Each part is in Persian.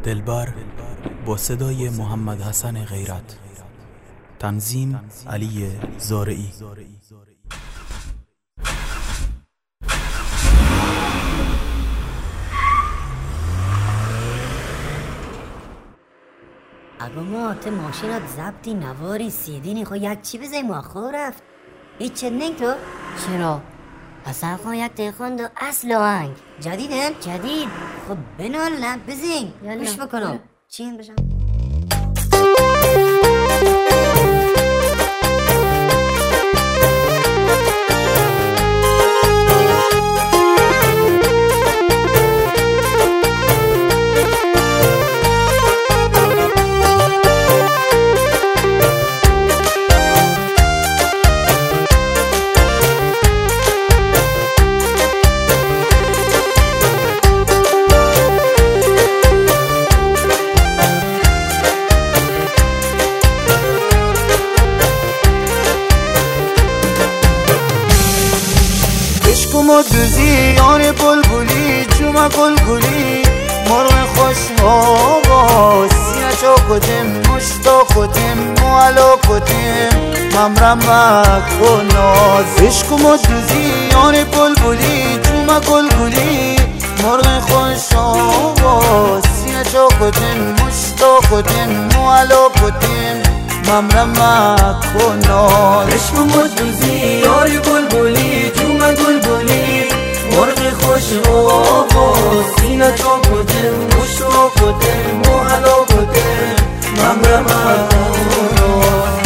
دلبر با صدای محمد حسن غیرت، تنظیم علی زارعی. اگه ما ته ماشینات زبطی نواری سیدینی خو یک چی بزنی مؤخر رفت هیچ چه نگ تو؟ چرا؟ اصلا خو یک تیخوند و اصل آهنگ جدیدن؟ جدید خب بنال نه بزین گوش بکنم چی هم بشم؟ و دوزی آن بلبلی جوم گلگلی مرغ خوش آواز سینه چا کدیم مشتا کدیم معلا کدیم ممرم مکن ناز عشق و دوزی آن بلبلی جوم گلگلی مرغ خوش آواز سینه چا کدیم مشتا کدیم معلا کدیم ممرم مکن ناز عشق و دوزی آن بلبلی جوم گلگلی مرغ خوش آواز سینه چا کدیم مشتا کدیم معلا کدیم ممرم مکن ناز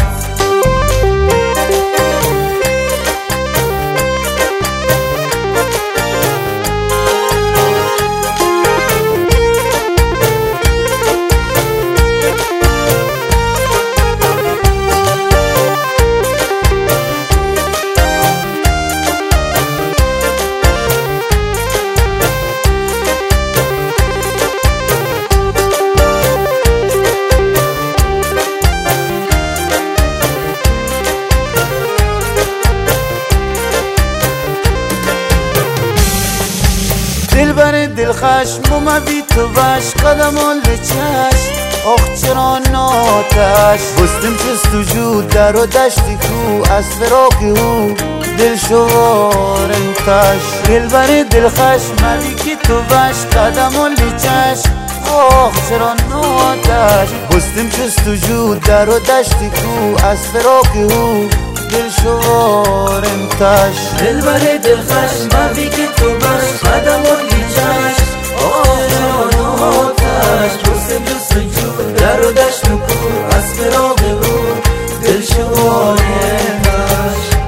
دلبر دل خشم و مبی تو بش قدمان لچشم آخ چرا ناتش بستم جستجو در و دشتی کو از فراق او دل شوارم تش دلبر دل خشم مبی که تو بش قدمان لچشم آخ چرا ناتش بستم جستجو در و دشتی کو از فراق او دل شوارم تش دلبر دل خشم مبی که تو بش قدمان لیچش آخران آتش بستم جستجو در و دشت و کو از فراق او دل شوارم تش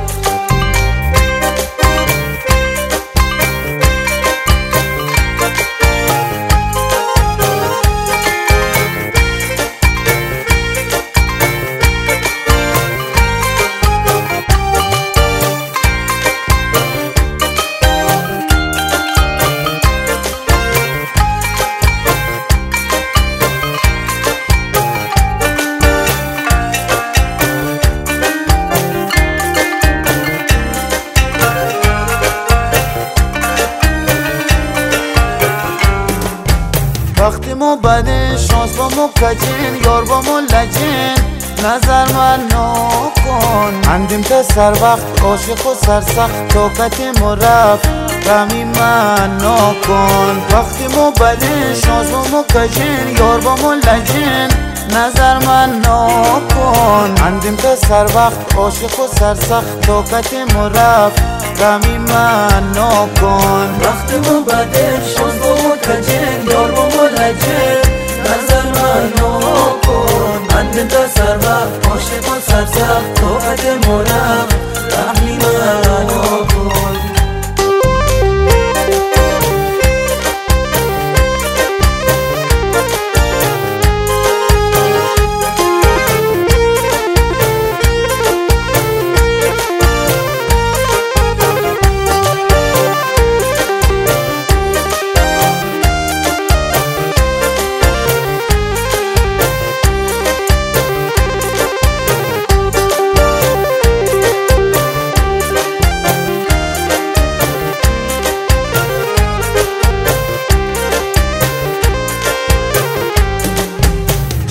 وقتی ما بده شانس با ما کجین یار با ما لجین نظر من نکن اندیم تا سر وقت عاشق و سرسخت طاقت ما رفت غمی من نکن وقتی ما بده شانس با ما کجین یار با ما لجین نظر من نکن اندیم تا سر وقت عاشق و سرسخت طاقت ما رفت غمی من نکن وقتی ما بده شانس با ما کجین یار با ما لجین نظر من نکن اندیم تا سر وقت عاشق و سرسخت طاقت ما رفت غمی من نکن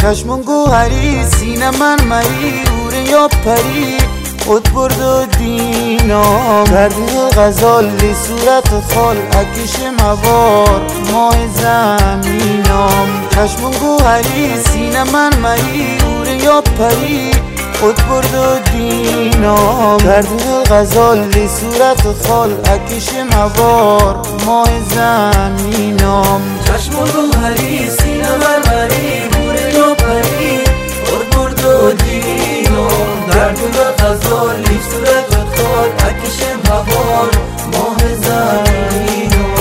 چشمون گوهری سینه مرمری اوره یا پری خود برد و دینام در دل غزالی صورت خال اکش موار ماه زمینام چشمون گوهری سینه مرمری اوره یا پری خود برد و دینام در دل غزالی صورت خال اکش موار ماه زمینام چشمون گوهری سینه مرمری اوره یا پری خود برد و دینام در دل غزالی صورت خال اکش موار ماه زمینام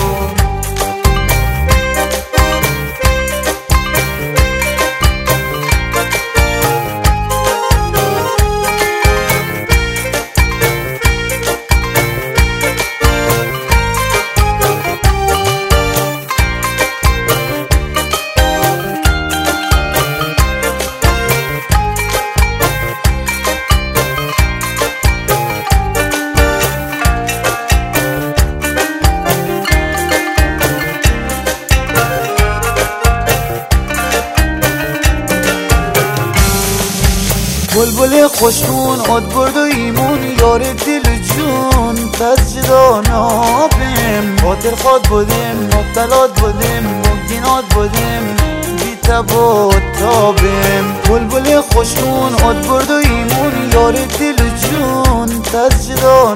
بلبل خوشمون اد برد و ایمون یار دل جون پس جدا نابیم خاطر خواد بودیم مبتلات بودیم ممکنات بودیم بی تب و تابیم بلبل خوشمون اد برد و ایمون یار دل جون پس جدا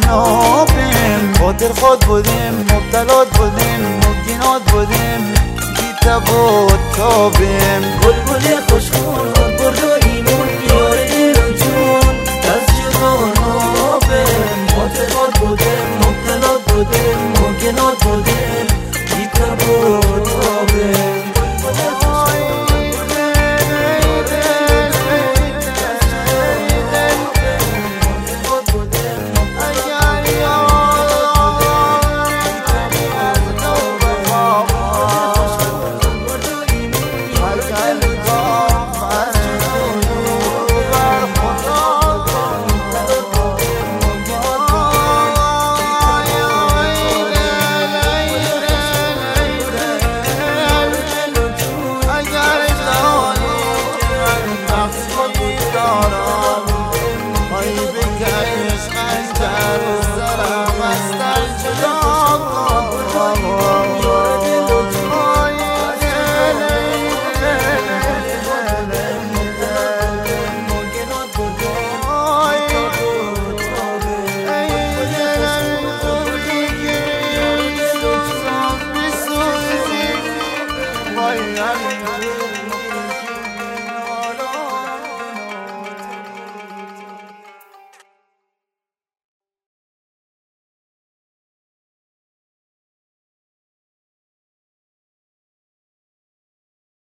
نابیم خاطر خواد بودیم مبتلات بودیم ممکنات بودیم بی تب و تابیم بلبل خوشمون اد برد و ایمون یار دل جون از جوانو بهم معتقد بودم مبتلات بودم ممکنات بودم بی تب و تابم I